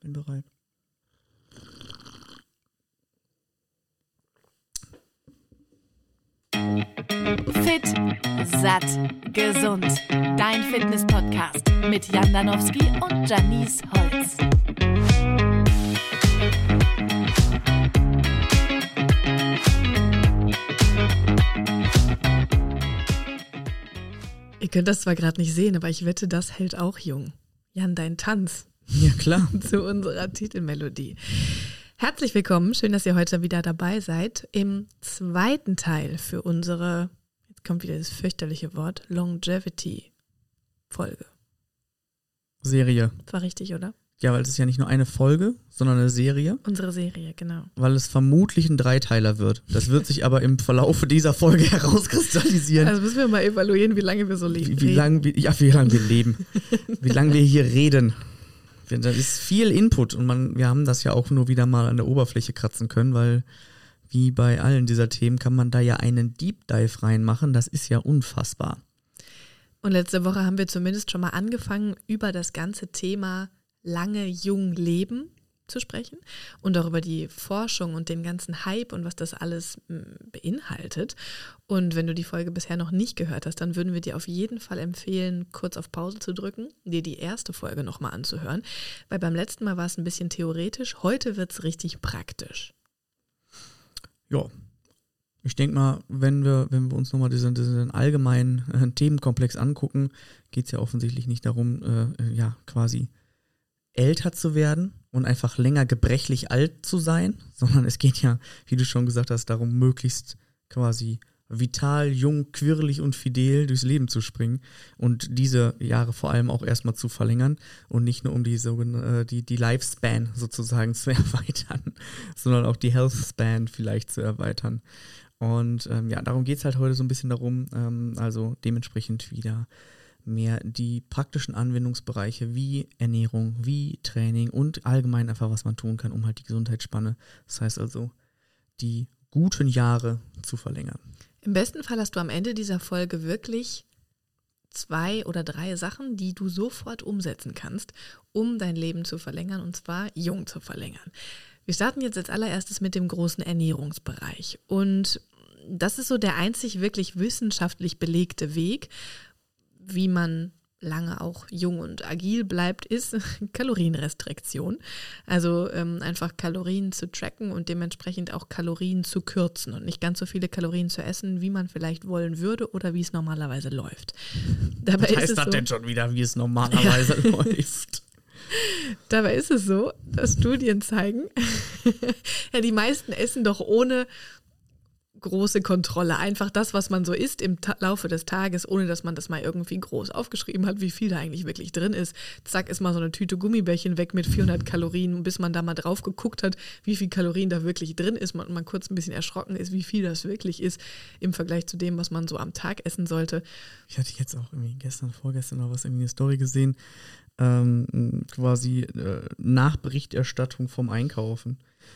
Bin bereit. Fit, satt, gesund. Dein Fitness-Podcast mit Jan Danowski und Janice Holz. Ihr könnt das zwar gerade nicht sehen, aber ich wette, das hält auch jung. Jan, dein Tanz. Ja, klar. Zu unserer Titelmelodie. Herzlich willkommen, schön, dass ihr heute wieder dabei seid im zweiten Teil für unsere, jetzt kommt wieder das fürchterliche Wort, Longevity-Folge. Serie. Das war richtig, oder? Ja, weil es ist ja nicht nur eine Folge, sondern eine Serie. Unsere Serie, genau. Weil es vermutlich ein Dreiteiler wird. Das wird sich aber im Verlauf dieser Folge herauskristallisieren. Also müssen wir mal evaluieren, wie lange wir so leben. Wie lange wir leben. Wie lange wir hier reden. Das ist viel Input und wir haben das ja auch nur wieder mal an der Oberfläche kratzen können, weil wie bei allen dieser Themen kann man da ja einen Deep Dive reinmachen. Das ist ja unfassbar. Und letzte Woche haben wir zumindest schon mal angefangen, über das ganze Thema lange jung leben zu sprechen und auch über die Forschung und den ganzen Hype und was das alles beinhaltet. Und wenn du die Folge bisher noch nicht gehört hast, dann würden wir dir auf jeden Fall empfehlen, kurz auf Pause zu drücken, dir die erste Folge nochmal anzuhören, weil beim letzten Mal war es ein bisschen theoretisch, heute wird es richtig praktisch. Ja, ich denke mal, wenn wir uns nochmal diesen allgemeinen Themenkomplex angucken, geht es ja offensichtlich nicht darum, quasi älter zu werden und einfach länger gebrechlich alt zu sein, sondern es geht ja, wie du schon gesagt hast, darum, möglichst quasi vital, jung, quirlig und fidel durchs Leben zu springen und diese Jahre vor allem auch erstmal zu verlängern und nicht nur um die Lifespan sozusagen zu erweitern, sondern auch die Healthspan vielleicht zu erweitern. Und darum geht es halt heute so ein bisschen darum, also dementsprechend wieder mehr die praktischen Anwendungsbereiche wie Ernährung, wie Training und allgemein einfach, was man tun kann, um halt die Gesundheitsspanne, das heißt also die guten Jahre zu verlängern. Im besten Fall hast du am Ende dieser Folge wirklich 2 oder 3 Sachen, die du sofort umsetzen kannst, um dein Leben zu verlängern und zwar jung zu verlängern. Wir starten jetzt als allererstes mit dem großen Ernährungsbereich und das ist so der einzig wirklich wissenschaftlich belegte Weg, wie man lange auch jung und agil bleibt, ist Kalorienrestriktion. Also einfach Kalorien zu tracken und dementsprechend auch Kalorien zu kürzen und nicht ganz so viele Kalorien zu essen, wie man vielleicht wollen würde oder wie es normalerweise läuft. Dabei Was heißt das denn schon wieder, wie es normalerweise läuft? Dabei ist es so, dass Studien zeigen, ja, die meisten essen doch ohne große Kontrolle. Einfach das, was man so isst im Laufe des Tages, ohne dass man das mal irgendwie groß aufgeschrieben hat, wie viel da eigentlich wirklich drin ist. Zack, ist mal so eine Tüte Gummibärchen weg mit 400 Kalorien, bis man da mal drauf geguckt hat, wie viel Kalorien da wirklich drin ist und man kurz ein bisschen erschrocken ist, wie viel das wirklich ist im Vergleich zu dem, was man so am Tag essen sollte. Ich hatte jetzt auch irgendwie vorgestern noch was, irgendwie eine Story gesehen, quasi Nachberichterstattung vom Einkaufen.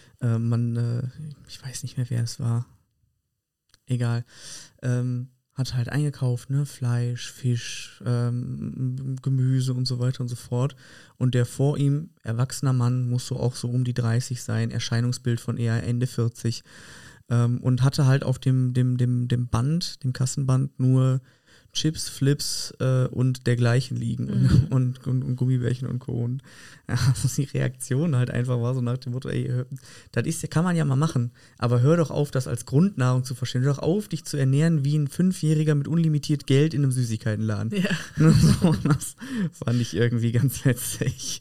Ich weiß nicht mehr, wer es war. Egal, hat halt eingekauft, ne, Fleisch, Fisch, Gemüse und so weiter und so fort. Und der vor ihm, erwachsener Mann, muss so auch so um die 30 sein, Erscheinungsbild von eher Ende 40 und hatte halt auf dem Band, dem Kassenband nur Chips, Flips und dergleichen liegen und Gummibärchen und Co. Und die Reaktion halt einfach war so nach dem Motto, kann man ja mal machen, aber hör doch auf, das als Grundnahrung zu verstehen. Hör doch auf, dich zu ernähren wie ein 5-Jähriger mit unlimitiert Geld in einem Süßigkeitenladen. Ja. So, das fand ich irgendwie ganz witzig.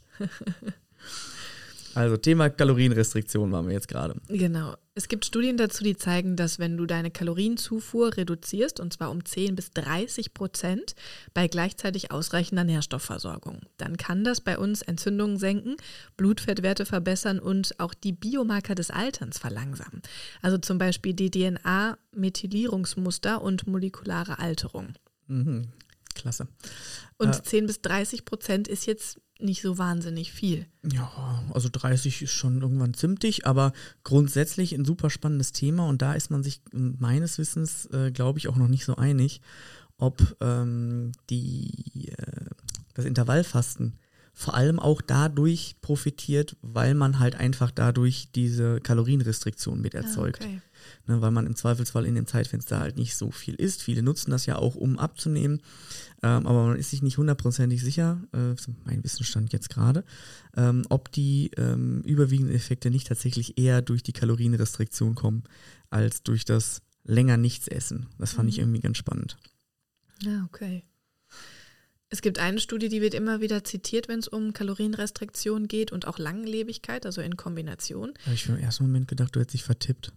Also Thema Kalorienrestriktion waren wir jetzt gerade. Genau. Es gibt Studien dazu, die zeigen, dass wenn du deine Kalorienzufuhr reduzierst, und zwar um 10-30% bei gleichzeitig ausreichender Nährstoffversorgung, dann kann das bei uns Entzündungen senken, Blutfettwerte verbessern und auch die Biomarker des Alterns verlangsamen. Also zum Beispiel die DNA-Methylierungsmuster und molekulare Alterung. Mhm. Klasse. Und 10-30% ist jetzt nicht so wahnsinnig viel. Ja, also 30 ist schon irgendwann ziemlich, aber grundsätzlich ein super spannendes Thema und da ist man sich meines Wissens, glaube ich, auch noch nicht so einig, ob das Intervallfasten vor allem auch dadurch profitiert, weil man halt einfach dadurch diese Kalorienrestriktion mit erzeugt. Okay. Ne, weil man im Zweifelsfall in dem Zeitfenster halt nicht so viel isst. Viele nutzen das ja auch, um abzunehmen, aber man ist sich nicht hundertprozentig sicher, mein Wissensstand jetzt gerade, ob die überwiegenden Effekte nicht tatsächlich eher durch die Kalorienrestriktion kommen, als durch das länger nichts essen. Das fand ich irgendwie ganz spannend. Ja, okay. Es gibt eine Studie, die wird immer wieder zitiert, wenn es um Kalorienrestriktion geht und auch Langlebigkeit, also in Kombination. Da habe ich im ersten Moment gedacht, du hättest dich vertippt.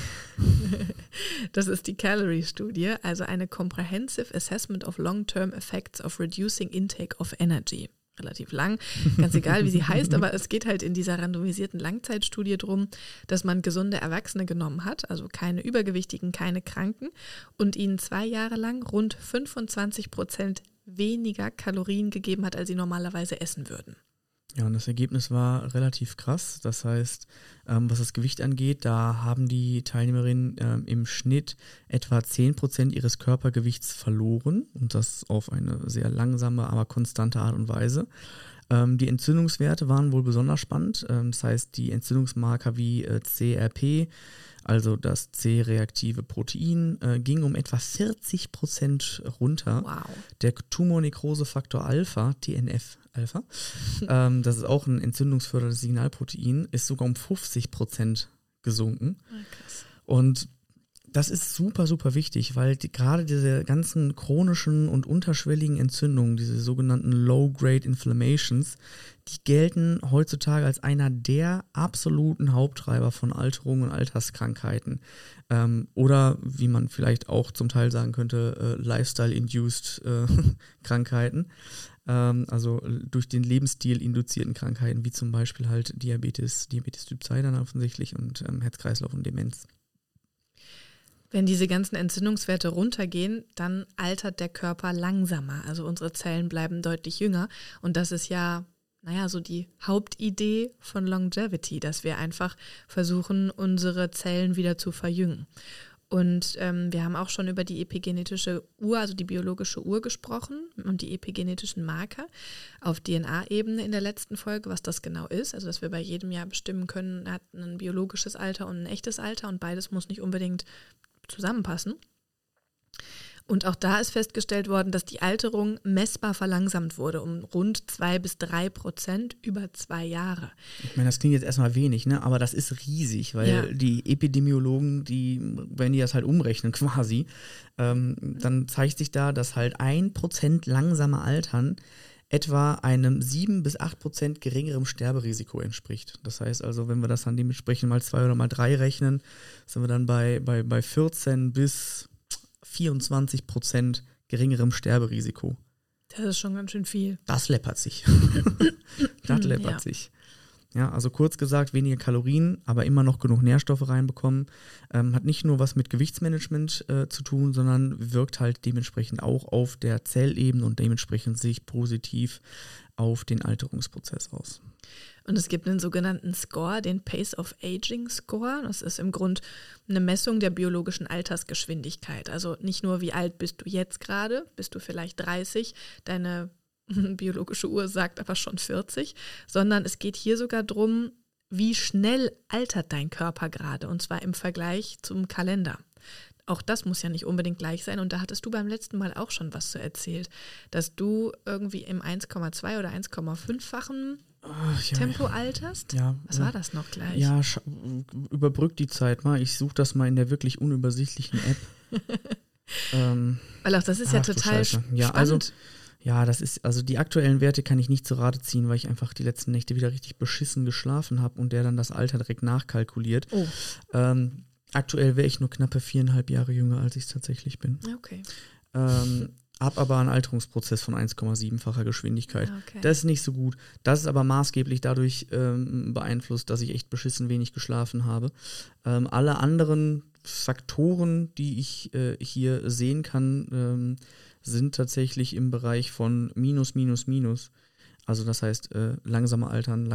Das ist die Calorie-Studie, also eine Comprehensive Assessment of Long-Term Effects of Reducing Intake of Energy. Relativ lang, ganz egal, wie sie heißt, aber es geht halt in dieser randomisierten Langzeitstudie darum, dass man gesunde Erwachsene genommen hat, also keine Übergewichtigen, keine Kranken, und ihnen 2 Jahre lang rund 25% weniger Kalorien gegeben hat, als sie normalerweise essen würden. Ja, und das Ergebnis war relativ krass. Das heißt, was das Gewicht angeht, da haben die Teilnehmerinnen im Schnitt etwa 10% ihres Körpergewichts verloren und das auf eine sehr langsame, aber konstante Art und Weise. Die Entzündungswerte waren wohl besonders spannend. Das heißt, die Entzündungsmarker wie CRP, also das C-reaktive Protein, ging um etwa 40% runter. Wow. Der Tumornekrosefaktor Alpha, TNF-Alpha, das ist auch ein entzündungsförderndes Signalprotein, ist sogar um 50% gesunken. Krass. Und das ist super, super wichtig, weil gerade diese ganzen chronischen und unterschwelligen Entzündungen, diese sogenannten Low-Grade Inflammations, die gelten heutzutage als einer der absoluten Haupttreiber von Alterung und Alterskrankheiten. Oder wie man vielleicht auch zum Teil sagen könnte, Lifestyle-induced Krankheiten. Also durch den Lebensstil induzierten Krankheiten, wie zum Beispiel halt Diabetes Typ 2 dann offensichtlich und Herz-Kreislauf und Demenz. Wenn diese ganzen Entzündungswerte runtergehen, dann altert der Körper langsamer. Also unsere Zellen bleiben deutlich jünger. Und das ist ja, so die Hauptidee von Longevity, dass wir einfach versuchen, unsere Zellen wieder zu verjüngen. Und wir haben auch schon über die epigenetische Uhr, also die biologische Uhr gesprochen und die epigenetischen Marker auf DNA-Ebene in der letzten Folge, was das genau ist. Also dass wir bei jedem Jahr bestimmen können, hat ein biologisches Alter und ein echtes Alter und beides muss nicht unbedingt zusammenpassen. Und auch da ist festgestellt worden, dass die Alterung messbar verlangsamt wurde um rund 2-3% über 2 Jahre. Ich meine, das klingt jetzt erstmal wenig, ne? Aber das ist riesig, weil die Epidemiologen, wenn die das halt umrechnen quasi, dann zeigt sich da, dass halt 1% langsamer Altern etwa einem 7-8% geringerem Sterberisiko entspricht. Das heißt also, wenn wir das dann dementsprechend mal 2 oder mal 3 rechnen, sind wir dann bei 14-24% geringerem Sterberisiko. Das ist schon ganz schön viel. Das läppert sich. sich. Ja, also kurz gesagt, weniger Kalorien, aber immer noch genug Nährstoffe reinbekommen. Hat nicht nur was mit Gewichtsmanagement zu tun, sondern wirkt halt dementsprechend auch auf der Zellebene und dementsprechend sich positiv auf den Alterungsprozess aus. Und es gibt einen sogenannten Score, den Pace of Aging Score. Das ist im Grunde eine Messung der biologischen Altersgeschwindigkeit. Also nicht nur, wie alt bist du jetzt gerade, bist du vielleicht 30, deine biologische Uhr sagt aber schon 40, sondern es geht hier sogar darum, wie schnell altert dein Körper gerade, und zwar im Vergleich zum Kalender. Auch das muss ja nicht unbedingt gleich sein, und da hattest du beim letzten Mal auch schon was zu erzählt, dass du irgendwie im 1,2 oder 1,5-fachen Tempo alterst? Ja. Was war das noch gleich? Ja, überbrück die Zeit mal. Ich suche das mal in der wirklich unübersichtlichen App. Weil auch das ist ja total spannend. Das ist, also die aktuellen Werte kann ich nicht zu Rate ziehen, weil ich einfach die letzten Nächte wieder richtig beschissen geschlafen habe und der dann das Alter direkt nachkalkuliert. Oh. Aktuell wäre ich nur knappe 4,5 Jahre jünger, als ich es tatsächlich bin. Okay. Hab aber einen Alterungsprozess von 1,7-facher Geschwindigkeit. Okay. Das ist nicht so gut. Das ist aber maßgeblich dadurch beeinflusst, dass ich echt beschissen wenig geschlafen habe. Alle anderen Faktoren, die ich hier sehen kann, sind tatsächlich im Bereich von Minus. Also das heißt langsamer altern.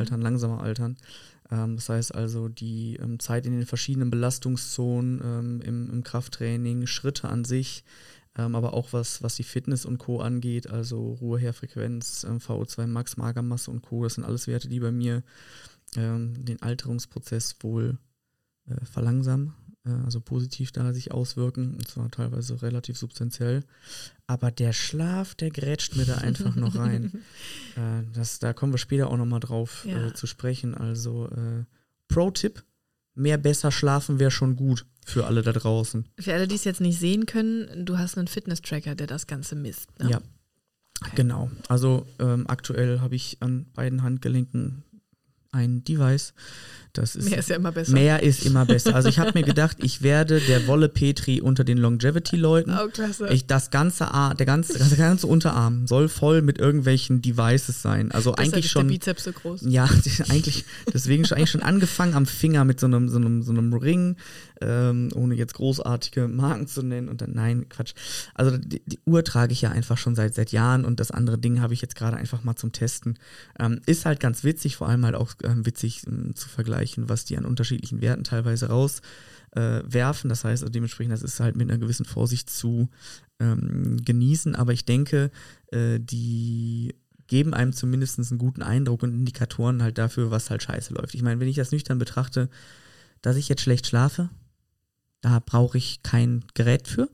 Das heißt also die Zeit in den verschiedenen Belastungszonen im Krafttraining, Schritte an sich, aber auch was die Fitness und Co. angeht, also Ruheherzfrequenz, VO2 Max, Magermasse und Co., das sind alles Werte, die bei mir den Alterungsprozess wohl verlangsamen, also positiv da sich auswirken, und zwar teilweise relativ substanziell. Aber der Schlaf, der grätscht mir da einfach noch rein. Da kommen wir später auch nochmal drauf zu sprechen. Also Pro-Tipp, mehr besser schlafen wäre schon gut für alle da draußen. Für alle, die es jetzt nicht sehen können, du hast einen Fitness-Tracker, der das Ganze misst, ne? Ja, okay. Genau. Also aktuell habe ich an beiden Handgelenken ein Device. Das ist, mehr ist ja immer besser. Mehr ist immer besser. Also ich habe mir gedacht, ich werde der Wolle Petri unter den Longevity-Leuten. Oh, klasse. Der ganze Unterarm soll voll mit irgendwelchen Devices sein. Also deshalb eigentlich ist schon. Der Bizeps so groß. Ja, deswegen eigentlich schon angefangen am Finger mit so einem Ring, ohne jetzt großartige Marken zu nennen. Und dann, nein, Quatsch. Also die Uhr trage ich ja einfach schon seit Jahren und das andere Ding habe ich jetzt gerade einfach mal zum Testen. Ist halt ganz witzig, vor allem halt auch witzig zu vergleichen, was die an unterschiedlichen Werten teilweise rauswerfen. Das heißt, also dementsprechend, das ist halt mit einer gewissen Vorsicht zu genießen. Aber ich denke, die geben einem zumindest einen guten Eindruck und Indikatoren halt dafür, was halt scheiße läuft. Ich meine, wenn ich das nüchtern betrachte, dass ich jetzt schlecht schlafe, da brauche ich kein Gerät für.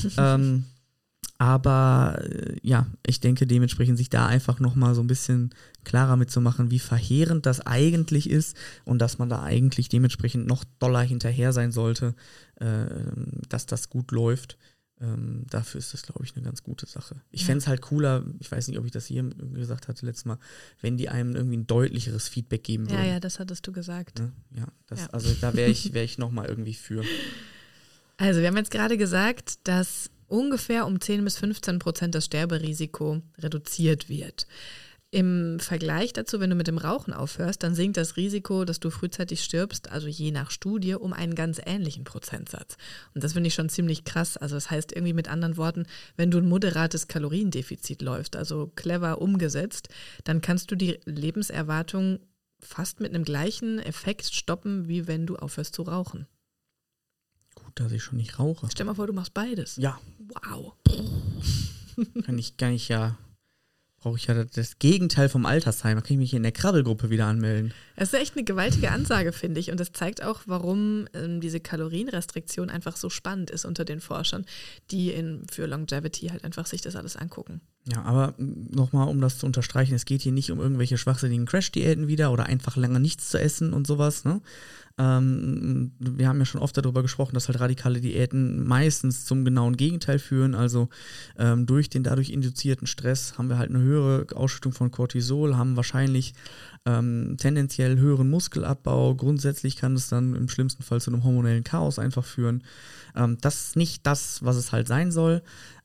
Aber ja, ich denke dementsprechend sich da einfach nochmal so ein bisschen klarer mitzumachen, wie verheerend das eigentlich ist und dass man da eigentlich dementsprechend noch doller hinterher sein sollte, dass das gut läuft. Dafür ist das, glaube ich, eine ganz gute Sache. Ich fände es halt cooler, ich weiß nicht, ob ich das hier gesagt hatte letztes Mal, wenn die einem irgendwie ein deutlicheres Feedback geben würden. Ja, das hattest du gesagt. Ne? Also da wäre ich nochmal irgendwie für. Also wir haben jetzt gerade gesagt, dass ungefähr um 10-15% das Sterberisiko reduziert wird. Im Vergleich dazu, wenn du mit dem Rauchen aufhörst, dann sinkt das Risiko, dass du frühzeitig stirbst, also je nach Studie, um einen ganz ähnlichen Prozentsatz. Und das finde ich schon ziemlich krass. Also das heißt irgendwie mit anderen Worten, wenn du ein moderates Kaloriendefizit läufst, also clever umgesetzt, dann kannst du die Lebenserwartung fast mit einem gleichen Effekt stoppen, wie wenn du aufhörst zu rauchen. Gut, dass ich schon nicht rauche. Stell mal vor, du machst beides. Ja. Wow. Brauche ich ja das Gegenteil vom Altersheim. Da kann ich mich in der Krabbelgruppe wieder anmelden. Das ist echt eine gewaltige Ansage, finde ich. Und das zeigt auch, warum diese Kalorienrestriktion einfach so spannend ist unter den Forschern, die für Longevity halt einfach sich das alles angucken. Ja, aber nochmal, um das zu unterstreichen, es geht hier nicht um irgendwelche schwachsinnigen Crash-Diäten wieder oder einfach lange nichts zu essen und sowas, ne? Wir haben ja schon oft darüber gesprochen, dass halt radikale Diäten meistens zum genauen Gegenteil führen. Also durch den dadurch induzierten Stress haben wir halt eine höhere Ausschüttung von Cortisol, haben wahrscheinlich tendenziell höheren Muskelabbau. Grundsätzlich kann es dann im schlimmsten Fall zu einem hormonellen Chaos einfach führen. Das ist nicht das, was es halt sein soll.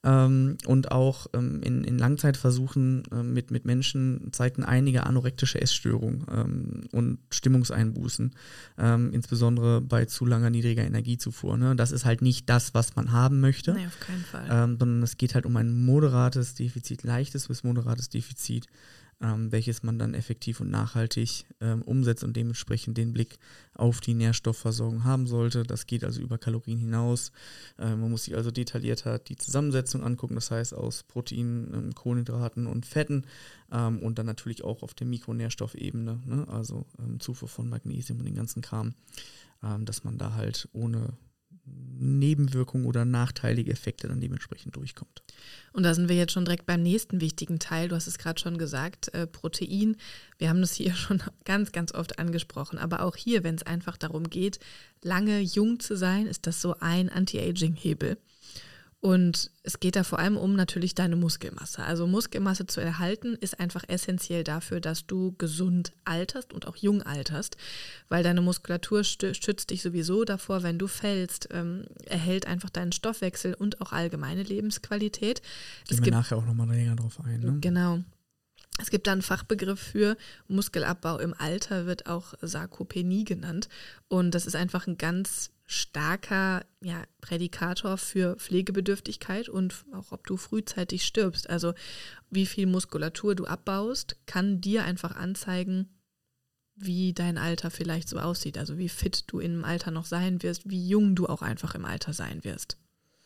Und auch in Langzeitversuchen mit Menschen zeigten einige anorektische Essstörungen und Stimmungseinbußen, insbesondere bei zu langer niedriger Energiezufuhr. Ne? Das ist halt nicht das, was man haben möchte. Nein, auf keinen Fall. Sondern es geht halt um ein moderates Defizit, leichtes bis moderates Defizit, welches man dann effektiv und nachhaltig umsetzt und dementsprechend den Blick auf die Nährstoffversorgung haben sollte. Das geht also über Kalorien hinaus. Man muss sich also detaillierter die Zusammensetzung angucken, das heißt aus Proteinen, Kohlenhydraten und Fetten und dann natürlich auch auf der Mikronährstoffebene, ne? Also Zufuhr von Magnesium und den ganzen Kram, dass man da halt ohne Nebenwirkungen oder nachteilige Effekte dann dementsprechend durchkommt. Und da sind wir jetzt schon direkt beim nächsten wichtigen Teil. Du hast es gerade schon gesagt, Protein. Wir haben das hier schon ganz, ganz oft angesprochen. Aber auch hier, wenn es einfach darum geht, lange jung zu sein, ist das so ein Anti-Aging-Hebel. Und es geht da vor allem um natürlich deine Muskelmasse. Also Muskelmasse zu erhalten ist einfach essentiell dafür, dass du gesund alterst und auch jung alterst, weil deine Muskulatur schützt dich sowieso davor, wenn du fällst, erhält einfach deinen Stoffwechsel und auch allgemeine Lebensqualität. Gehen wir nachher auch nochmal länger drauf ein. Ne? Genau. Es gibt da einen Fachbegriff für Muskelabbau im Alter, wird auch Sarkopenie genannt. Und das ist einfach ein ganz starker Prädikator für Pflegebedürftigkeit und auch, ob du frühzeitig stirbst. Also wie viel Muskulatur du abbaust, kann dir einfach anzeigen, wie dein Alter vielleicht so aussieht. Also wie fit du im Alter noch sein wirst, wie jung du auch einfach im Alter sein wirst.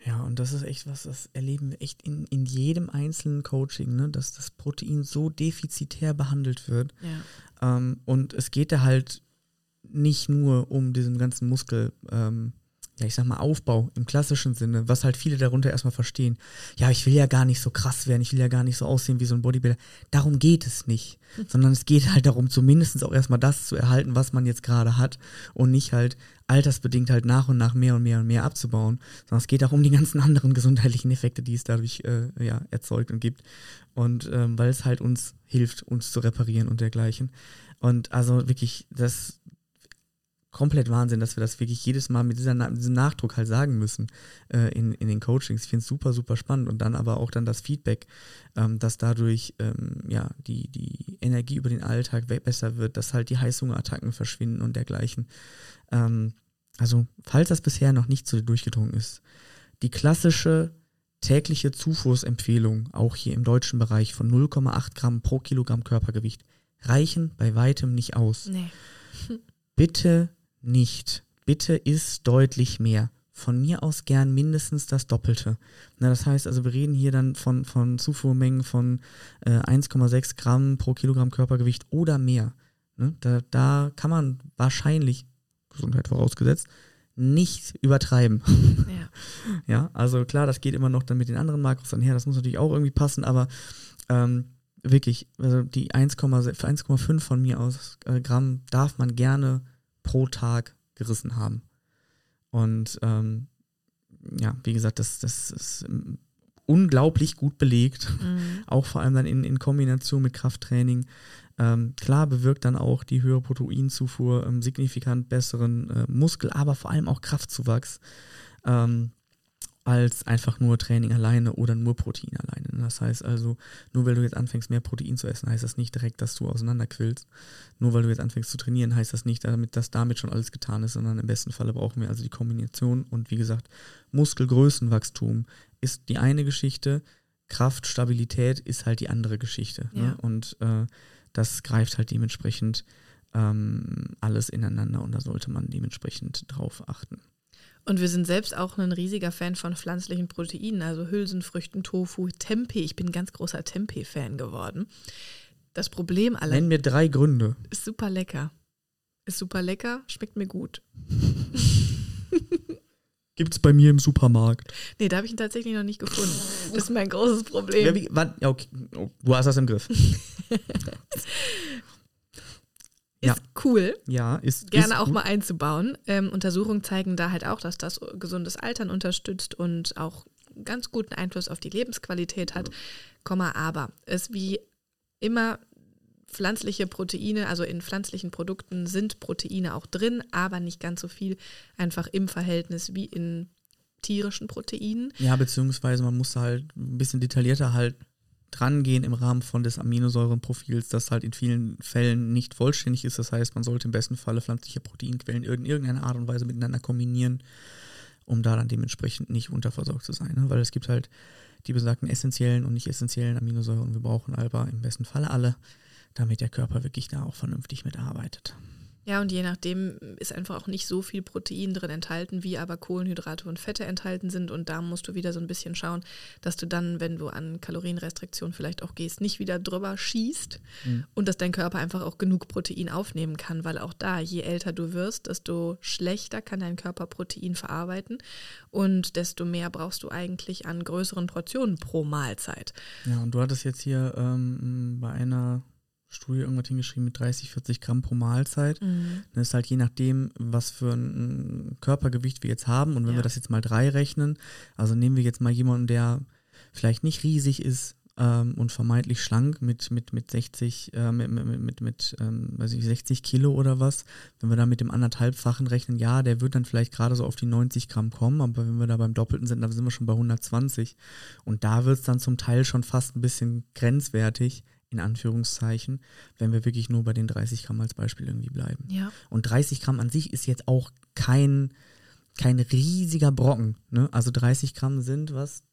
Ja, und das ist echt was, das erleben wir echt in jedem einzelnen Coaching, ne, dass das Protein so defizitär behandelt wird. Ja. Und es geht da halt nicht nur um diesen ganzen Muskel, ich sag mal Aufbau im klassischen Sinne, was halt viele darunter erstmal verstehen. Ja, ich will ja gar nicht so krass werden, ich will ja gar nicht so aussehen wie so ein Bodybuilder. Darum geht es nicht, sondern es geht halt darum, zumindest auch erstmal das zu erhalten, was man jetzt gerade hat und nicht halt altersbedingt halt nach und nach mehr und mehr und mehr abzubauen, sondern es geht auch um die ganzen anderen gesundheitlichen Effekte, die es dadurch erzeugt und gibt. Und weil es halt uns hilft, uns zu reparieren und dergleichen. Und also wirklich, das komplett Wahnsinn, dass wir das wirklich jedes Mal mit diesem Nachdruck halt sagen müssen in den Coachings. Ich finde es super, super spannend und dann aber auch dann das Feedback, dass dadurch die Energie über den Alltag besser wird, dass halt die Heißhungerattacken verschwinden und dergleichen. Also falls das bisher noch nicht so durchgedrungen ist, die klassische tägliche Zufuhrsempfehlung, auch hier im deutschen Bereich von 0,8 Gramm pro Kilogramm Körpergewicht, reichen bei weitem nicht aus. Nee. Bitte nicht. Bitte isst deutlich mehr. Von mir aus gern mindestens das Doppelte. Na, das heißt also, wir reden hier dann von Zufuhrmengen von 1,6 Gramm pro Kilogramm Körpergewicht oder mehr. Ne? Da kann man wahrscheinlich, Gesundheit vorausgesetzt, nicht übertreiben. Ja. Ja, also klar, das geht immer noch dann mit den anderen Makros einher, das muss natürlich auch irgendwie passen, aber wirklich, also die 1,5 von mir aus Gramm darf man gerne pro Tag gerissen haben. Und wie gesagt, das ist unglaublich gut belegt, auch vor allem dann in Kombination mit Krafttraining. Klar bewirkt dann auch die höhere Proteinzufuhr signifikant besseren Muskel, aber vor allem auch Kraftzuwachs als einfach nur Training alleine oder nur Protein alleine. Das heißt also, nur weil du jetzt anfängst, mehr Protein zu essen, heißt das nicht direkt, dass du auseinanderquillst. Nur weil du jetzt anfängst zu trainieren, heißt das nicht, dass damit schon alles getan ist, sondern im besten Falle brauchen wir also die Kombination. Und wie gesagt, Muskelgrößenwachstum ist die eine Geschichte, Kraft, Stabilität ist halt die andere Geschichte. Ja. Ne? Und das greift halt dementsprechend alles ineinander und da sollte man dementsprechend drauf achten. Und wir sind selbst auch ein riesiger Fan von pflanzlichen Proteinen, also Hülsenfrüchten, Tofu, Tempeh. Ich bin ein ganz großer Tempeh-Fan geworden. Das Problem Nenn mir 3 Gründe. Ist super lecker. Schmeckt mir gut. Gibt's bei mir im Supermarkt. Nee, da habe ich ihn tatsächlich noch nicht gefunden. Das ist mein großes Problem. Okay. Du hast das im Griff. Ist cool. Ja, Gerne ist auch gut. mal einzubauen. Untersuchungen zeigen da halt auch, dass das gesundes Altern unterstützt und auch ganz guten Einfluss auf die Lebensqualität hat. Aber es wie immer pflanzliche Proteine, also in pflanzlichen Produkten sind Proteine auch drin, aber nicht ganz so viel einfach im Verhältnis wie in tierischen Proteinen. Ja, beziehungsweise man muss halt ein bisschen detaillierter halt dran gehen im Rahmen von des Aminosäurenprofils, das halt in vielen Fällen nicht vollständig ist. Das heißt, man sollte im besten Falle pflanzliche Proteinquellen in irgendeiner Art und Weise miteinander kombinieren, um da dann dementsprechend nicht unterversorgt zu sein. Ne? Weil es gibt halt die besagten essentiellen und nicht essentiellen Aminosäuren und wir brauchen aber im besten Falle alle, damit der Körper wirklich da auch vernünftig mitarbeitet. Ja, und je nachdem ist einfach auch nicht so viel Protein drin enthalten, wie aber Kohlenhydrate und Fette enthalten sind. Und da musst du wieder so ein bisschen schauen, dass du dann, wenn du an Kalorienrestriktion vielleicht auch gehst, nicht wieder drüber schießt und dass dein Körper einfach auch genug Protein aufnehmen kann. Weil auch da, je älter du wirst, desto schlechter kann dein Körper Protein verarbeiten und desto mehr brauchst du eigentlich an größeren Portionen pro Mahlzeit. Ja, und du hattest jetzt hier bei einer Studie irgendwas hingeschrieben mit 30, 40 Gramm pro Mahlzeit. Das ist halt je nachdem, was für ein Körpergewicht wir jetzt haben. Und wenn wir das jetzt mal 3 rechnen, also nehmen wir jetzt mal jemanden, der vielleicht nicht riesig ist und vermeintlich schlank mit 60 Kilo oder was. Wenn wir da mit dem 1,5-fachen rechnen, ja, der wird dann vielleicht gerade so auf die 90 Gramm kommen, aber wenn wir da beim Doppelten sind, dann sind wir schon bei 120. Und da wird es dann zum Teil schon fast ein bisschen grenzwertig, in Anführungszeichen, wenn wir wirklich nur bei den 30 Gramm als Beispiel irgendwie bleiben. Ja. Und 30 Gramm an sich ist jetzt auch kein riesiger Brocken. Ne? Also 30 Gramm sind was?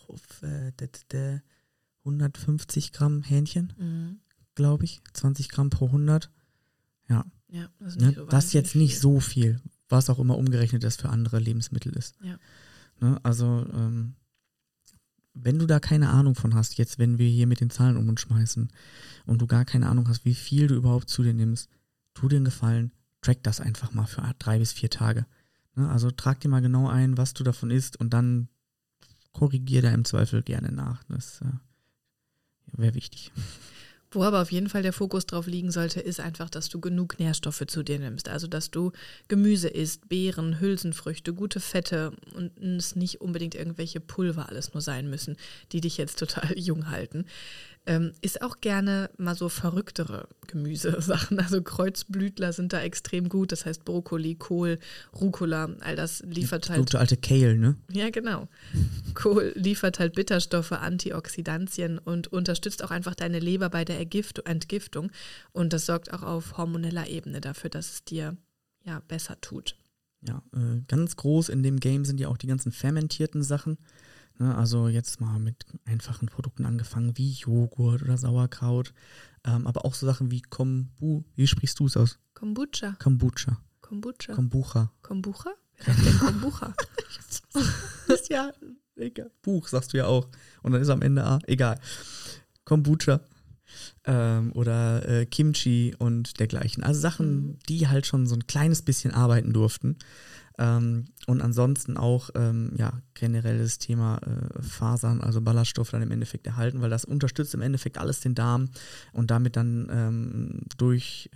150 Gramm Hähnchen, glaube ich. 20 Gramm pro 100. Ja. Ja, das ist Ne? nicht so das ist jetzt viel. nicht so viel, was auch immer umgerechnet das für andere Lebensmittel ist. Ja. Ne? Also, wenn du da keine Ahnung von hast, jetzt wenn wir hier mit den Zahlen um uns schmeißen und du gar keine Ahnung hast, wie viel du überhaupt zu dir nimmst, tu dir einen Gefallen, track das einfach mal für 3 bis 4 Tage. Ne? Also trag dir mal genau ein, was du davon isst und dann korrigier da im Zweifel gerne nach. Das wäre wichtig. Wo aber auf jeden Fall der Fokus drauf liegen sollte, ist einfach, dass du genug Nährstoffe zu dir nimmst. Also, dass du Gemüse isst, Beeren, Hülsenfrüchte, gute Fette und es nicht unbedingt irgendwelche Pulver alles nur sein müssen, die dich jetzt total jung halten. Ist auch gerne mal so verrücktere Gemüsesachen. Also Kreuzblütler sind da extrem gut. Das heißt Brokkoli, Kohl, Rucola, all das liefert halt... Gute alte Kale, ne? Ja, genau. Kohl liefert halt Bitterstoffe, Antioxidantien und unterstützt auch einfach deine Leber bei der Entgiftung. Und das sorgt auch auf hormoneller Ebene dafür, dass es dir ja besser tut. Ja, ganz groß in dem Game sind ja auch die ganzen fermentierten Sachen. Ne, also jetzt mal mit einfachen Produkten angefangen, wie Joghurt oder Sauerkraut. Aber auch so Sachen wie wie sprichst du es aus? Kombucha. Kombucha. Kombucha. Kombucha. Kombucha? Wer sagt denn Kombucha? Ist ja egal. Buch sagst du ja auch. Und dann ist am Ende A. Egal. Kombucha. Oder Kimchi und dergleichen. Also Sachen, die halt schon so ein kleines bisschen arbeiten durften. Und ansonsten auch generelles Thema Fasern, also Ballaststoffe dann im Endeffekt erhalten, weil das unterstützt im Endeffekt alles den Darm und damit dann durch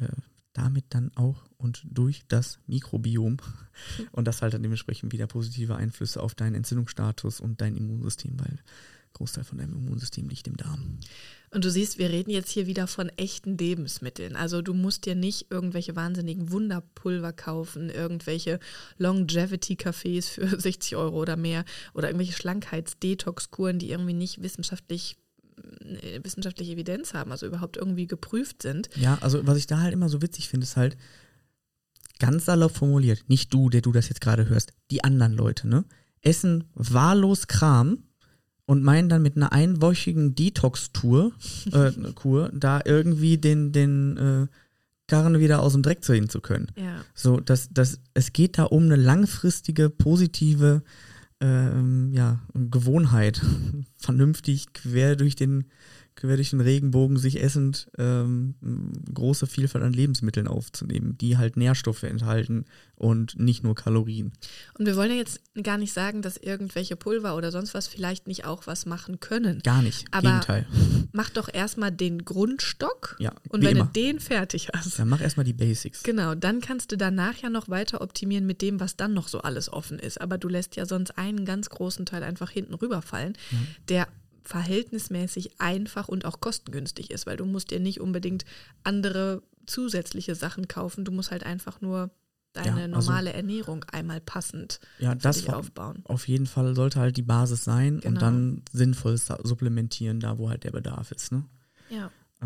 das Mikrobiom und das halt dann dementsprechend wieder positive Einflüsse auf deinen Entzündungsstatus und dein Immunsystem, weil Großteil von deinem Immunsystem liegt im Darm. Und du siehst, wir reden jetzt hier wieder von echten Lebensmitteln. Also du musst dir nicht irgendwelche wahnsinnigen Wunderpulver kaufen, irgendwelche Longevity-Cafés für 60 € oder mehr oder irgendwelche Schlankheits-Detox-Kuren, die irgendwie nicht wissenschaftliche Evidenz haben, also überhaupt irgendwie geprüft sind. Ja, also was ich da halt immer so witzig finde, ist halt ganz salopp formuliert, nicht du, der du das jetzt gerade hörst, die anderen Leute, ne, essen wahllos Kram und meinen dann mit einer einwöchigen Detox-Kur da irgendwie den Karren wieder aus dem Dreck ziehen zu können. Ja. So, es geht da um eine langfristige, positive Gewohnheit, vernünftig quer durch den Regenbogen sich essend große Vielfalt an Lebensmitteln aufzunehmen, die halt Nährstoffe enthalten und nicht nur Kalorien. Und wir wollen ja jetzt gar nicht sagen, dass irgendwelche Pulver oder sonst was vielleicht nicht auch was machen können. Gar nicht, aber Gegenteil. Mach doch erstmal den Grundstock Ja, und wenn du den fertig hast. Dann mach erstmal die Basics. Genau, dann kannst du danach ja noch weiter optimieren mit dem, was dann noch so alles offen ist. Aber du lässt ja sonst einen ganz großen Teil einfach hinten rüberfallen, der verhältnismäßig einfach und auch kostengünstig ist, weil du musst dir nicht unbedingt andere zusätzliche Sachen kaufen. Du musst halt einfach nur deine normale Ernährung einmal passend für dich aufbauen. Auf jeden Fall sollte halt die Basis sein Genau. und dann sinnvoll supplementieren, da wo halt der Bedarf ist. Ne? Ja.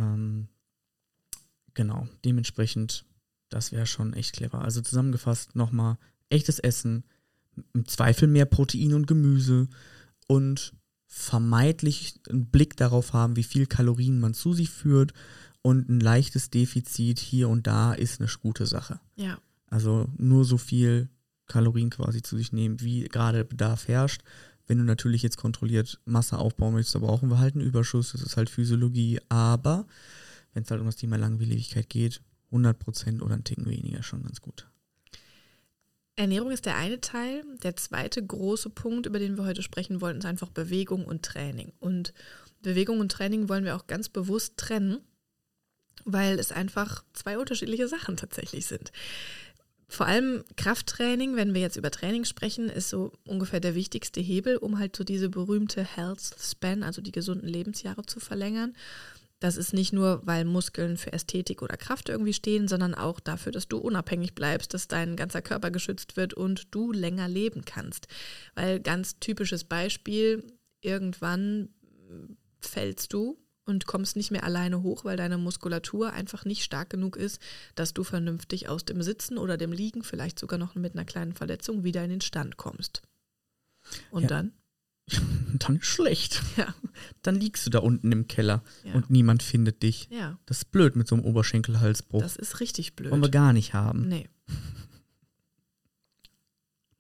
Genau, dementsprechend, das wäre schon echt clever. Also zusammengefasst nochmal, echtes Essen, im Zweifel mehr Protein und Gemüse und vermeintlich einen Blick darauf haben, wie viel Kalorien man zu sich führt und ein leichtes Defizit hier und da ist eine gute Sache. Ja. Also nur so viel Kalorien quasi zu sich nehmen, wie gerade Bedarf herrscht. Wenn du natürlich jetzt kontrolliert Masse aufbauen möchtest, da brauchen wir halt einen Überschuss, das ist halt Physiologie, aber wenn es halt um das Thema Langlebigkeit geht, 100% oder einen Ticken weniger schon ganz gut. Ernährung ist der eine Teil. Der zweite große Punkt, über den wir heute sprechen wollen, ist einfach Bewegung und Training. Und Bewegung und Training wollen wir auch ganz bewusst trennen, weil es einfach 2 unterschiedliche Sachen tatsächlich sind. Vor allem Krafttraining, wenn wir jetzt über Training sprechen, ist so ungefähr der wichtigste Hebel, um halt so diese berühmte Health Span, also die gesunden Lebensjahre zu verlängern. Das ist nicht nur, weil Muskeln für Ästhetik oder Kraft irgendwie stehen, sondern auch dafür, dass du unabhängig bleibst, dass dein ganzer Körper geschützt wird und du länger leben kannst. Weil ganz typisches Beispiel, irgendwann fällst du und kommst nicht mehr alleine hoch, weil deine Muskulatur einfach nicht stark genug ist, dass du vernünftig aus dem Sitzen oder dem Liegen, vielleicht sogar noch mit einer kleinen Verletzung, wieder in den Stand kommst. Und dann? Dann ist schlecht. Ja. Dann liegst du da unten im Keller und niemand findet dich. Ja. Das ist blöd mit so einem Oberschenkelhalsbruch. Das ist richtig blöd. Wollen wir gar nicht haben. Nee.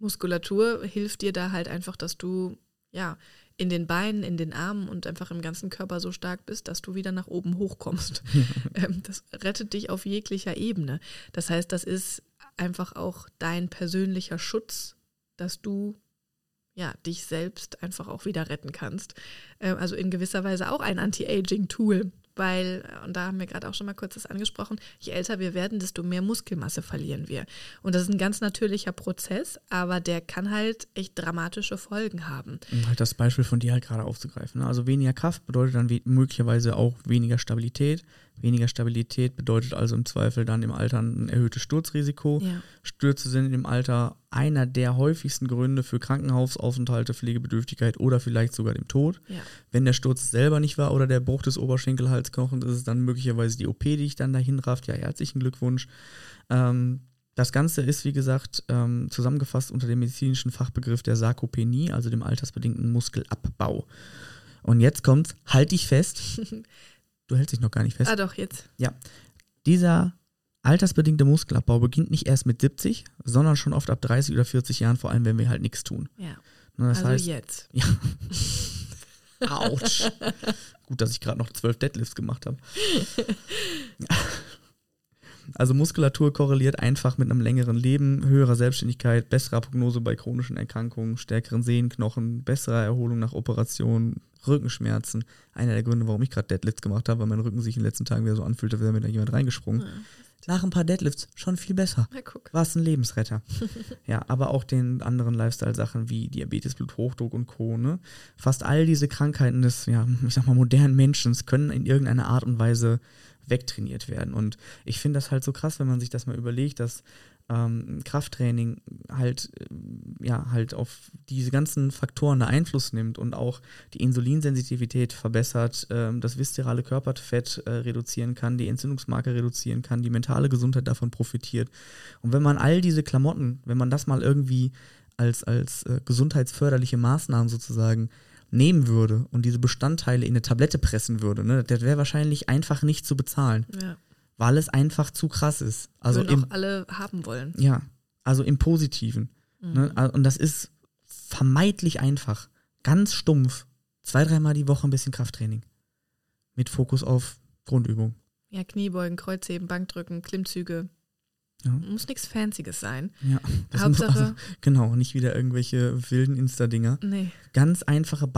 Muskulatur hilft dir da halt einfach, dass du in den Beinen, in den Armen und einfach im ganzen Körper so stark bist, dass du wieder nach oben hochkommst. Das rettet dich auf jeglicher Ebene. Das heißt, das ist einfach auch dein persönlicher Schutz, dass du dich selbst einfach auch wieder retten kannst. Also in gewisser Weise auch ein Anti-Aging-Tool, weil, und da haben wir gerade auch schon mal kurz das angesprochen, je älter wir werden, desto mehr Muskelmasse verlieren wir. Und das ist ein ganz natürlicher Prozess, aber der kann halt echt dramatische Folgen haben. Um halt das Beispiel von dir halt gerade aufzugreifen. Ne? Also weniger Kraft bedeutet dann möglicherweise auch weniger Stabilität. Weniger Stabilität bedeutet also im Zweifel dann im Alter ein erhöhtes Sturzrisiko. Ja. Stürze sind im Alter einer der häufigsten Gründe für Krankenhausaufenthalte, Pflegebedürftigkeit oder vielleicht sogar dem Tod. Ja. Wenn der Sturz selber nicht war oder der Bruch des Oberschenkelhalsknochens, ist es dann möglicherweise die OP, die ich dann dahin rafft. Ja, herzlichen Glückwunsch. Das Ganze ist, wie gesagt, zusammengefasst unter dem medizinischen Fachbegriff der Sarkopenie, also dem altersbedingten Muskelabbau. Und jetzt kommt's, halt dich fest. Du hältst dich noch gar nicht fest. Ah doch, jetzt. Ja, dieser altersbedingte Muskelabbau beginnt nicht erst mit 70, sondern schon oft ab 30 oder 40 Jahren, vor allem wenn wir halt nichts tun. Ja, Das also heißt, jetzt. Ja. Autsch. Gut, dass ich gerade noch 12 Deadlifts gemacht habe. Also Muskulatur korreliert einfach mit einem längeren Leben, höherer Selbstständigkeit, besserer Prognose bei chronischen Erkrankungen, stärkeren Sehnenknochen, besserer Erholung nach Operationen, Rückenschmerzen. Einer der Gründe, warum ich gerade Deadlifts gemacht habe, weil mein Rücken sich in den letzten Tagen wieder so anfühlte, als wäre mir da jemand reingesprungen. Ja. Nach ein paar Deadlifts schon viel besser. Na, guck. War es ein Lebensretter. Ja, aber auch den anderen Lifestyle-Sachen wie Diabetes, Bluthochdruck und Co. Ne? Fast all diese Krankheiten des, modernen Menschen können in irgendeiner Art und Weise wegtrainiert werden. Und ich finde das halt so krass, wenn man sich das mal überlegt, dass Krafttraining halt auf diese ganzen Faktoren einen Einfluss nimmt und auch die Insulinsensitivität verbessert, das viszerale Körperfett reduzieren kann, die Entzündungsmarker reduzieren kann, die mentale Gesundheit davon profitiert. Und wenn man all diese Klamotten, wenn man das mal irgendwie als gesundheitsförderliche Maßnahmen sozusagen nehmen würde und diese Bestandteile in eine Tablette pressen würde, ne, das wäre wahrscheinlich einfach nicht zu bezahlen. Ja. Weil es einfach zu krass ist. Also würden auch alle haben wollen. Ja, also im Positiven. Mhm. Ne? Und das ist vermeidlich einfach. Ganz stumpf. 2-3 Mal die Woche ein bisschen Krafttraining. Mit Fokus auf Grundübung. Ja, Kniebeugen, Kreuzheben, Bankdrücken, Klimmzüge. Ja. Muss nichts Fancyes sein. Ja, Hauptsache. Genau, nicht wieder irgendwelche wilden Insta-Dinger. Nee. Ganz einfache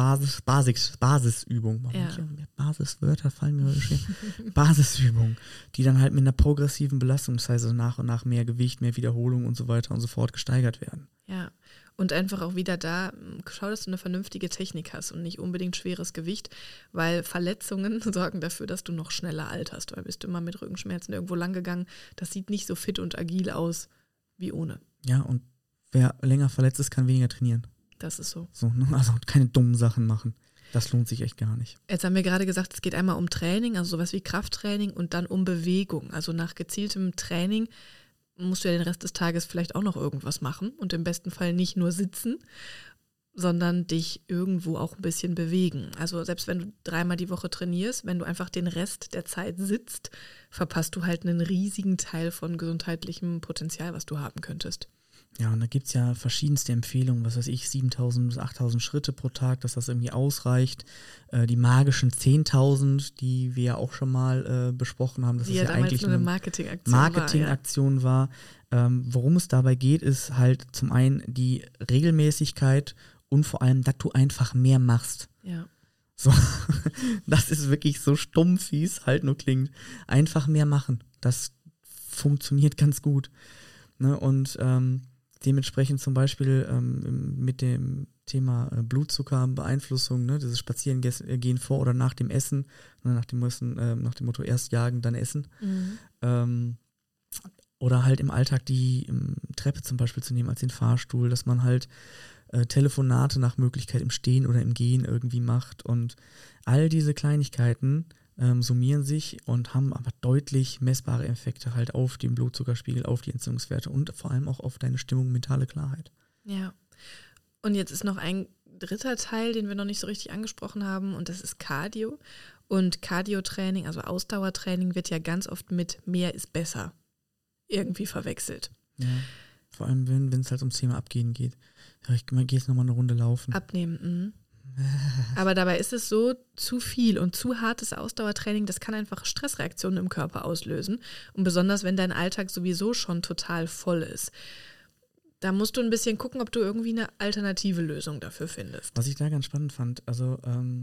Basisübung. Ja. Basiswörter fallen mir heute schwer. Basisübung, die dann halt mit einer progressiven Belastung, das heißt also nach und nach mehr Gewicht, mehr Wiederholung und so weiter und so fort gesteigert werden. Ja, und einfach auch wieder da, schau, dass du eine vernünftige Technik hast und nicht unbedingt schweres Gewicht, weil Verletzungen sorgen dafür, dass du noch schneller alterst. Weil bist du mal mit Rückenschmerzen irgendwo lang gegangen, das sieht nicht so fit und agil aus wie ohne. Ja, und wer länger verletzt ist, kann weniger trainieren. Das ist so. Ne? Also keine dummen Sachen machen. Das lohnt sich echt gar nicht. Jetzt haben wir gerade gesagt, es geht einmal um Training, also sowas wie Krafttraining und dann um Bewegung. Also nach gezieltem Training musst du ja den Rest des Tages vielleicht auch noch irgendwas machen und im besten Fall nicht nur sitzen, sondern dich irgendwo auch ein bisschen bewegen. Also selbst wenn du 3-mal die Woche trainierst, wenn du einfach den Rest der Zeit sitzt, verpasst du halt einen riesigen Teil von gesundheitlichem Potenzial, was du haben könntest. Ja, und da gibt es ja verschiedenste Empfehlungen, 7.000 bis 8.000 Schritte pro Tag, dass das irgendwie ausreicht. Die magischen 10.000, die wir ja auch schon mal besprochen haben, dass die es ja eigentlich nur eine Marketingaktion war. Worum es dabei geht, ist halt zum einen die Regelmäßigkeit und vor allem, dass du einfach mehr machst. Ja. So, das ist wirklich so stumpf, wie es halt nur klingt. Einfach mehr machen. Das funktioniert ganz gut. Ne? Und dementsprechend zum Beispiel mit dem Thema Blutzuckerbeeinflussung, ne, dieses Spazierengehen vor oder nach dem Essen, ne, nach dem Motto erst jagen, dann essen. Mhm. Oder halt im Alltag die Treppe zum Beispiel zu nehmen als den Fahrstuhl, dass man halt Telefonate nach Möglichkeit im Stehen oder im Gehen irgendwie macht. Und all diese Kleinigkeiten summieren sich und haben aber deutlich messbare Effekte halt auf den Blutzuckerspiegel, auf die Entzündungswerte und vor allem auch auf deine Stimmung, mentale Klarheit. Ja, und jetzt ist noch ein dritter Teil, den wir noch nicht so richtig angesprochen haben, und das ist Cardio. Und Cardio-Training, also Ausdauertraining, wird ja ganz oft mit mehr ist besser irgendwie verwechselt. Ja. Vor allem, wenn es halt ums Thema Abgehen geht. Ja, ich gehe jetzt nochmal eine Runde laufen. Abnehmen. Aber dabei ist es so, zu viel und zu hartes Ausdauertraining, das kann einfach Stressreaktionen im Körper auslösen. Und besonders, wenn dein Alltag sowieso schon total voll ist. Da musst du ein bisschen gucken, ob du irgendwie eine alternative Lösung dafür findest. Was ich da ganz spannend fand, also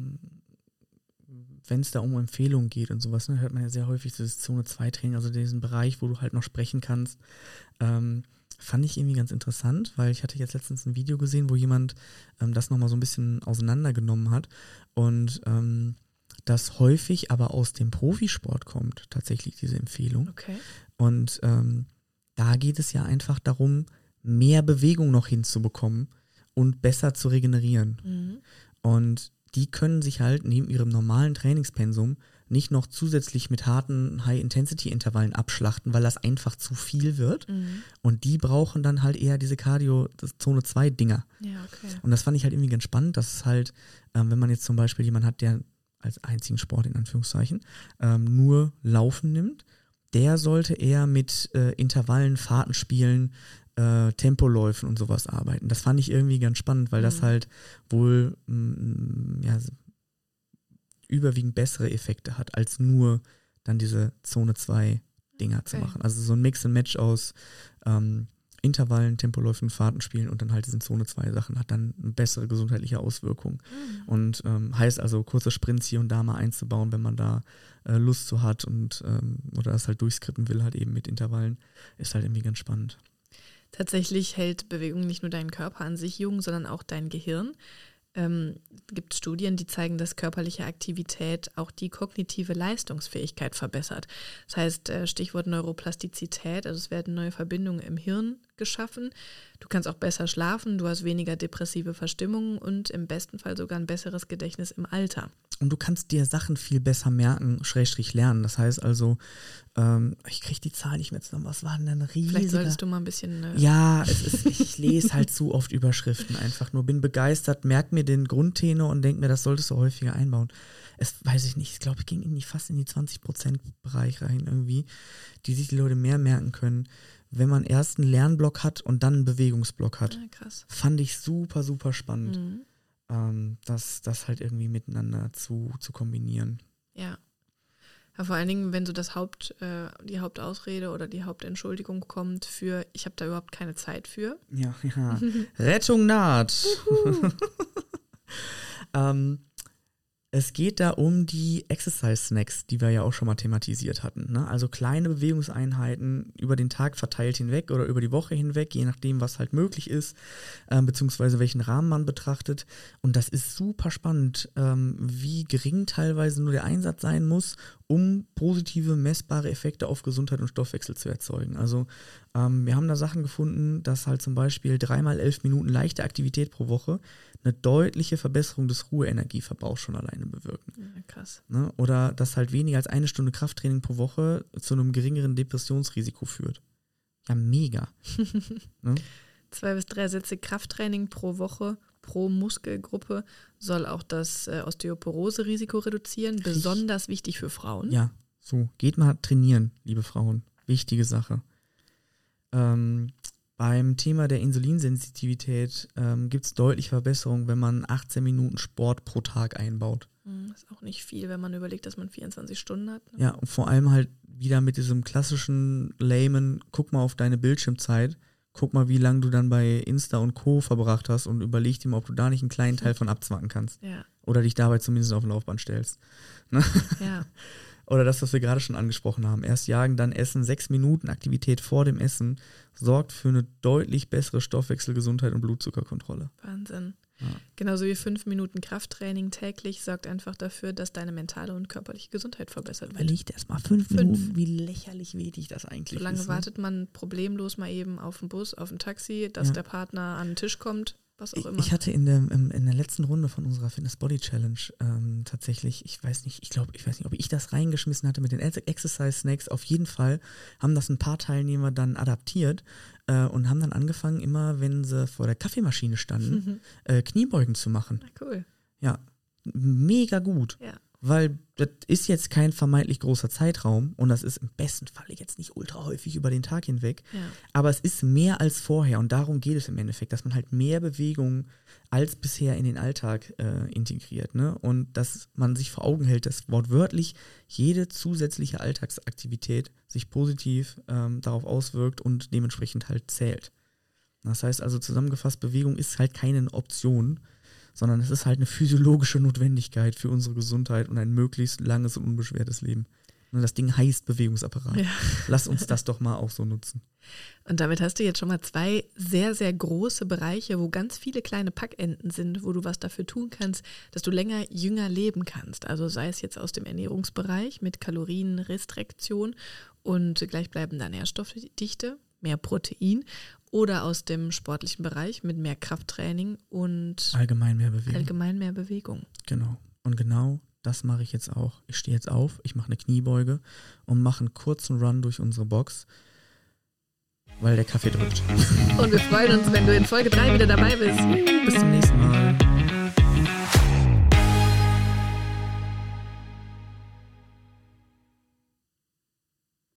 wenn es da um Empfehlungen geht und sowas, ne, hört man ja sehr häufig dieses Zone-2-Training, also diesen Bereich, wo du halt noch sprechen kannst. Fand ich irgendwie ganz interessant, weil ich hatte jetzt letztens ein Video gesehen, wo jemand das nochmal so ein bisschen auseinandergenommen hat und das häufig aber aus dem Profisport kommt, tatsächlich diese Empfehlung. Okay. Und da geht es ja einfach darum, mehr Bewegung noch hinzubekommen und besser zu regenerieren. Mhm. Und die können sich halt neben ihrem normalen Trainingspensum nicht noch zusätzlich mit harten High-Intensity-Intervallen abschlachten, weil das einfach zu viel wird. Mhm. Und die brauchen dann halt eher diese Cardio-Zone-2-Dinger. Ja, okay. Und das fand ich halt irgendwie ganz spannend, dass es halt, wenn man jetzt zum Beispiel jemanden hat, der als einzigen Sport in Anführungszeichen nur Laufen nimmt, der sollte eher mit Intervallen, Fahrtenspielen, Tempoläufen und sowas arbeiten. Das fand ich irgendwie ganz spannend, weil das halt wohl überwiegend bessere Effekte hat, als nur dann diese Zone 2 Dinger zu machen. Also so ein Mix and Match aus Intervallen, Tempoläufen, Fahrtenspielen und dann halt diesen Zone 2 Sachen hat dann eine bessere gesundheitliche Auswirkung. Und heißt also kurze Sprints hier und da mal einzubauen, wenn man da Lust zu hat und oder das halt durchskrippen will, halt eben mit Intervallen, ist halt irgendwie ganz spannend. Tatsächlich hält Bewegung nicht nur deinen Körper an sich jung, sondern auch dein Gehirn. Gibt Studien, die zeigen, dass körperliche Aktivität auch die kognitive Leistungsfähigkeit verbessert. Das heißt, Stichwort Neuroplastizität, also es werden neue Verbindungen im Hirn geschaffen. Du kannst auch besser schlafen, du hast weniger depressive Verstimmungen und im besten Fall sogar ein besseres Gedächtnis im Alter. Und du kannst dir Sachen viel besser merken, / lernen. Das heißt also, ich kriege die Zahl nicht mehr zusammen. Was war denn ein riesiger... Vielleicht solltest du mal ein bisschen... Ja, ich lese halt zu oft Überschriften einfach nur. Bin begeistert, merke mir den Grundtenor und denke mir, das solltest du häufiger einbauen. Es weiß ich nicht, ich glaube, ich ging irgendwie fast in die 20%-Bereich rein irgendwie, die sich die Leute mehr merken können, wenn man erst einen Lernblock hat und dann einen Bewegungsblock hat. Ja, krass. Fand ich super, super spannend. Das halt irgendwie miteinander zu kombinieren. Ja. Ja, vor allen Dingen, wenn so die Hauptausrede oder die Hauptentschuldigung kommt für, ich habe da überhaupt keine Zeit für. Ja. Rettung naht. Es geht da um die Exercise-Snacks, die wir ja auch schon mal thematisiert hatten. Ne? Also kleine Bewegungseinheiten über den Tag verteilt hinweg oder über die Woche hinweg, je nachdem, was halt möglich ist, beziehungsweise welchen Rahmen man betrachtet. Und das ist super spannend, wie gering teilweise nur der Einsatz sein muss, um positive, messbare Effekte auf Gesundheit und Stoffwechsel zu erzeugen. Also wir haben da Sachen gefunden, dass halt zum Beispiel 3 mal 11 Minuten leichte Aktivität pro Woche eine deutliche Verbesserung des Ruheenergieverbrauchs schon alleine bewirken. Ja, krass. Ne? Oder dass halt weniger als 1 Stunde Krafttraining pro Woche zu einem geringeren Depressionsrisiko führt. Ja, mega. Ne? 2 bis 3 Sätze Krafttraining pro Woche pro Muskelgruppe soll auch das Osteoporose-Risiko reduzieren. Besonders wichtig für Frauen. Ja, so. Geht mal trainieren, liebe Frauen. Wichtige Sache. Beim Thema der Insulinsensitivität gibt es deutliche Verbesserungen, wenn man 18 Minuten Sport pro Tag einbaut. Das ist auch nicht viel, wenn man überlegt, dass man 24 Stunden hat. Ne? Ja, und vor allem halt wieder mit diesem klassischen Layman, guck mal auf deine Bildschirmzeit, guck mal, wie lange du dann bei Insta und Co. verbracht hast und überleg dir mal, ob du da nicht einen kleinen Teil von abzwacken kannst. Ja. Oder dich dabei zumindest auf den Laufband stellst. Ne? Ja. Oder das, was wir gerade schon angesprochen haben. Erst jagen, dann essen. 6 Minuten Aktivität vor dem Essen sorgt für eine deutlich bessere Stoffwechselgesundheit und Blutzuckerkontrolle. Wahnsinn. Ja. Genauso wie 5 Minuten Krafttraining täglich sorgt einfach dafür, dass deine mentale und körperliche Gesundheit verbessert wird. Überlegt erst mal 5 Minuten, wie lächerlich wenig das eigentlich So lange ist. wartet man problemlos mal eben auf den Bus, auf ein Taxi, dass der Partner an den Tisch kommt, was auch immer. Ich hatte in der letzten Runde von unserer Fitness Body Challenge tatsächlich, ich weiß nicht, ob ich das reingeschmissen hatte mit den Exercise Snacks. Auf jeden Fall haben das ein paar Teilnehmer dann adaptiert und haben dann angefangen, immer wenn sie vor der Kaffeemaschine standen, Kniebeugen zu machen. Na, cool. Ja, mega gut. Ja. weil das ist jetzt kein vermeintlich großer Zeitraum und das ist im besten Falle jetzt nicht ultra häufig über den Tag hinweg, aber es ist mehr als vorher und darum geht es im Endeffekt, dass man halt mehr Bewegung als bisher in den Alltag integriert, ne? Und dass man sich vor Augen hält, dass wortwörtlich jede zusätzliche Alltagsaktivität sich positiv darauf auswirkt und dementsprechend halt zählt. Das heißt also zusammengefasst, Bewegung ist halt keine Option, sondern es ist halt eine physiologische Notwendigkeit für unsere Gesundheit und ein möglichst langes und unbeschwertes Leben. Und das Ding heißt Bewegungsapparat. Ja. Lass uns das doch mal auch so nutzen. Und damit hast du jetzt schon mal 2 sehr, sehr große Bereiche, wo ganz viele kleine Packenden sind, wo du was dafür tun kannst, dass du länger, jünger leben kannst. Also sei es jetzt aus dem Ernährungsbereich mit Kalorienrestriktion und gleichbleibender Nährstoffdichte, mehr Protein, oder aus dem sportlichen Bereich mit mehr Krafttraining und allgemein mehr Bewegung. Genau. Und genau das mache ich jetzt auch. Ich stehe jetzt auf, ich mache eine Kniebeuge und mache einen kurzen Run durch unsere Box, weil der Kaffee drückt. Und wir freuen uns, wenn du in Folge 3 wieder dabei bist. Bis zum nächsten Mal.